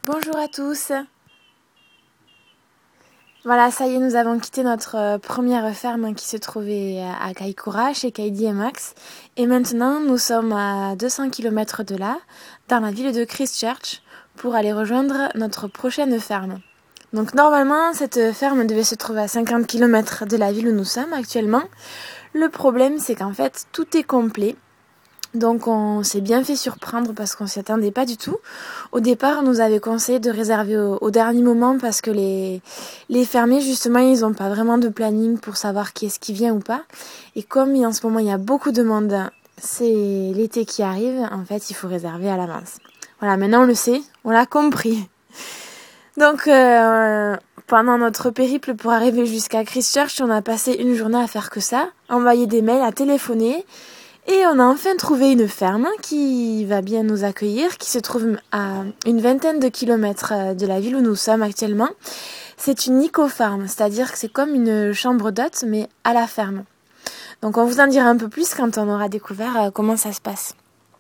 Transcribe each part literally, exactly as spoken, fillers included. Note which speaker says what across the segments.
Speaker 1: Bonjour à tous. Voilà, ça y est, nous avons quitté notre euh, première ferme qui se trouvait à Kaikoura, chez Kaidi et Max. Et maintenant, nous sommes à deux cents kilomètres de là, dans la ville de Christchurch, pour aller rejoindre notre prochaine ferme. Donc normalement, cette ferme devait se trouver à cinquante kilomètres de la ville où nous sommes actuellement. Le problème, c'est qu'en fait, tout est complet. Donc on s'est bien fait surprendre parce qu'on s'y attendait pas du tout. Au départ, on nous avait conseillé de réserver au, au dernier moment parce que les, les fermiers, justement, ils n'ont pas vraiment de planning pour savoir qui est-ce qui vient ou pas. Et comme en ce moment, il y a beaucoup de monde, c'est l'été qui arrive, en fait, il faut réserver à l'avance. Voilà, maintenant on le sait, on l'a compris. Donc, euh, pendant notre périple pour arriver jusqu'à Christchurch, on a passé une journée à faire que ça, envoyer des mails, à téléphoner. Et on a enfin trouvé une ferme qui va bien nous accueillir, qui se trouve à une vingtaine de kilomètres de la ville où nous sommes actuellement. C'est une éco-farm, c'est-à-dire que c'est comme une chambre d'hôte, mais à la ferme. Donc on vous en dira un peu plus quand on aura découvert comment ça se passe.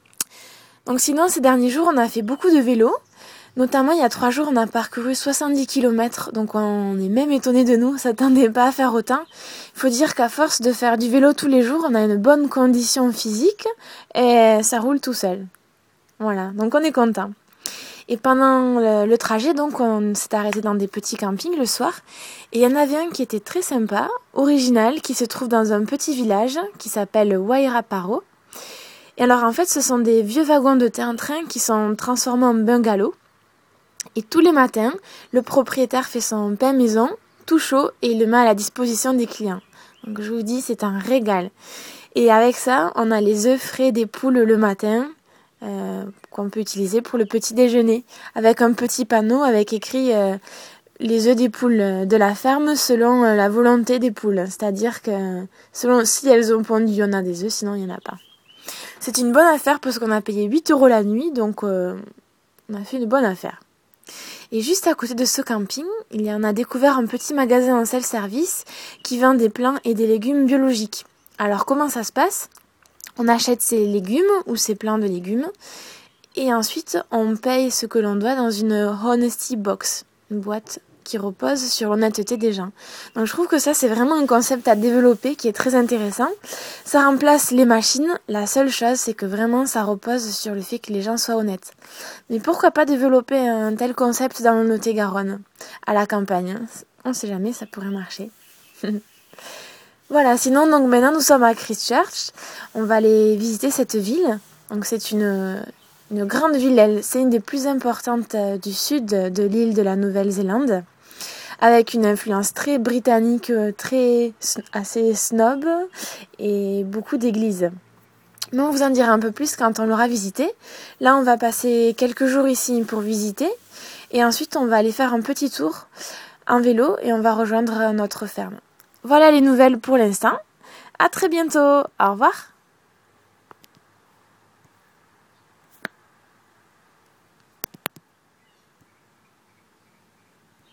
Speaker 1: Donc sinon, ces derniers jours, on a fait beaucoup de vélo. Notamment, il y a trois jours, on a parcouru soixante-dix kilomètres, donc on est même étonnés de nous, on s'attendait pas à faire autant. Il faut dire qu'à force de faire du vélo tous les jours, on a une bonne condition physique et ça roule tout seul. Voilà, donc on est content. Et pendant le, le trajet, donc, on s'est arrêté dans des petits campings le soir. Et il y en avait un qui était très sympa, original, qui se trouve dans un petit village qui s'appelle Wairaparo. Et alors, en fait, ce sont des vieux wagons de train qui sont transformés en bungalows. Et tous les matins, le propriétaire fait son pain maison, tout chaud, et il le met à la disposition des clients. Donc je vous dis, c'est un régal. Et avec ça, on a les œufs frais des poules le matin, euh, qu'on peut utiliser pour le petit déjeuner, avec un petit panneau avec écrit euh, les œufs des poules de la ferme selon euh, la volonté des poules. C'est-à-dire que selon si elles ont pondu, il y en a des œufs, sinon il n'y en a pas. C'est une bonne affaire parce qu'on a payé huit euros la nuit, donc euh, on a fait une bonne affaire. Et juste à côté de ce camping, il y en a découvert un petit magasin en self-service qui vend des plants et des légumes biologiques. Alors comment ça se passe ? On achète ces légumes ou ces plants de légumes et ensuite on paye ce que l'on doit dans une honesty box, une boîte qui repose sur l'honnêteté des gens. Donc je trouve que ça c'est vraiment un concept à développer qui est très intéressant. Ça remplace les machines, la seule chose c'est que vraiment ça repose sur le fait que les gens soient honnêtes. Mais pourquoi pas développer un tel concept dans le Lot-et-Garonne, à la campagne ? On sait jamais, ça pourrait marcher. Voilà, sinon donc maintenant nous sommes à Christchurch, on va aller visiter cette ville. Donc c'est une... Une grande ville, elle, c'est une des plus importantes du sud de l'île de la Nouvelle-Zélande, avec une influence très britannique, très assez snob et beaucoup d'églises. Mais on vous en dira un peu plus quand on l'aura visité. Là, on va passer quelques jours ici pour visiter et ensuite on va aller faire un petit tour en vélo et on va rejoindre notre ferme. Voilà les nouvelles pour l'instant. À très bientôt. Au revoir.